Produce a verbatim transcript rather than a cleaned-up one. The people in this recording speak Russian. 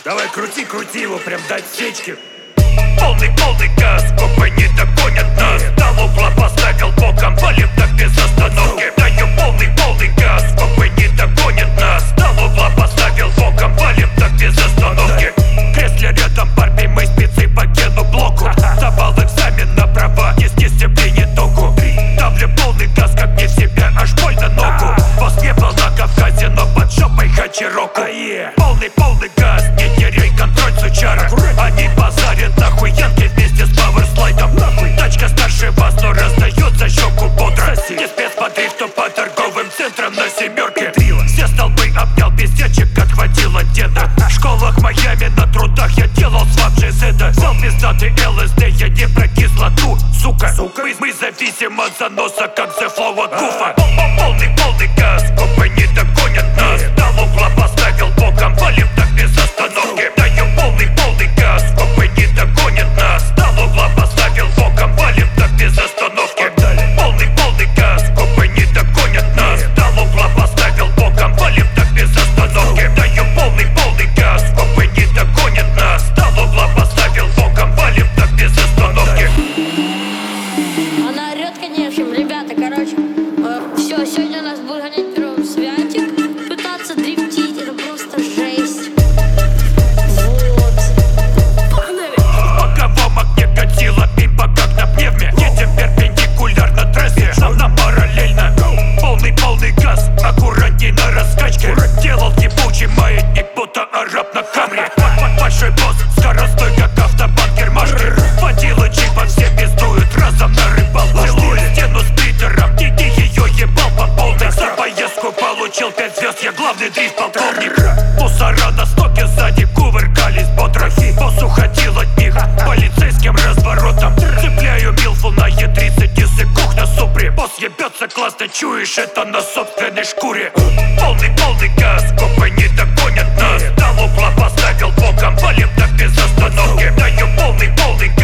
Давай крути, крути его, прям дать сечки. Полный, полный газ, копы не догонят нас. Дал угла, поставил боком, валим так без остановки. Даю полный, полный газ, копы не догонят нас. Дал угла, поставил боком, валим так без остановки. В кресле рядом Барби, мы спецы по гену блоку. Сдавал экзамен на права, из дисциплине току. Давлю полный газ, как не в себя, аж больно ногу. Босс не был на Кавказе, но под жопой хачироку. Полный, полный газ, не теряй контроль, сучара. Они базарят нахуй янки вместе с пауэрслайдом. Тачка старше вас, но раздает за щеку бодро. Не спец по дрифту по торговым центрам на семерке. Все столбы обнял, пиздячек отхватил от деда. В школах Майами на трудах я делал слабже зеда. Взял пиздатый эл эс дэ, я не про кислоту, сука, сука. Мы, мы зависим от заноса, как The Flow от гуфа. Полный, полный газ, копы не догонят нас. Дал угла, поставил боком, валим так без остановки. Даю полный, полный газ, копы не догонят нас. Дал угла, поставил боком, валим так без остановки. Полный, полный газ, копы не догонят нас. Дал угла, поставил боком, валим так без остановки. Даю полный, полный газ, копы не догонят нас. Дал угла, поставил боком, валим так без остановки. Она орёт, конечно, ребята, короче. Э, все, сегодня нас будет гонять первым Святик. Пытаться дрифтить, это просто жесть. Вот. Погнали! В боковом окне катила пимпа, как на пневме. Едем перпендикулярно трассе, нам, нам параллельно. Полный, полный газ, аккуратней на раскачке. Делал ебучий маятник, будто араб на камре. Большой босс, скоростой, как автобанкер Машкер. Водила джипа, все пиздуют разом на рыбалку. Целую стену с питером, иди ее ебал по полной. За поездку получил пять звезд, я главный дрифт-полковник. Мусора на стоке сзади кувыркались бодро. Босс уходил от них полицейским разворотом. Цепляю милфу на е тридцать, язык кухня супри. Босс ебется, классно чуешь это на собственной шкуре. Полный, полный газ, копы не догонят нас. Дал угла, поставил боком, валим так без остановки. Даю полный, полный